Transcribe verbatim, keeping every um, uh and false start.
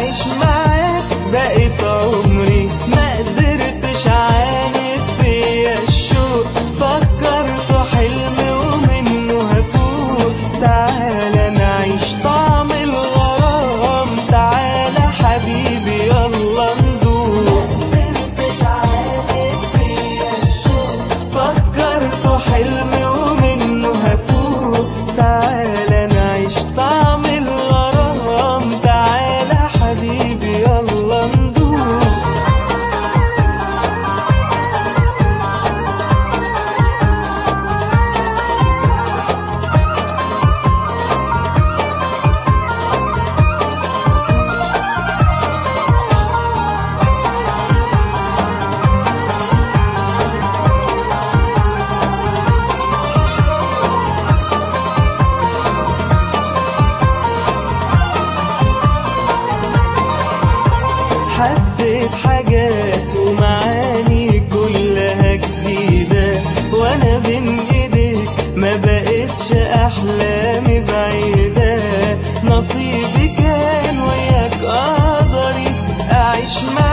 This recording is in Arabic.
أعيش معاك بقيت عمري، ما قدرتش عاند فيا الشوق، فكرت حلم ومنه هفوق. تعالى نعيش طعم الغرام، تعالى حبيبي يلا ندوق. ما قدرتش عاند فيا الشوق، فكرت حلم ومنه هفوق. تعالى نعيش طعم الغرام، تعالى حبيبي يلا ندوق. حسيت حاجات ومعاني كلها جديدة، وانا بين ايديك ما بقتش احلامي بعيدة. نصيبي كان وياك قدري، اعيش معاك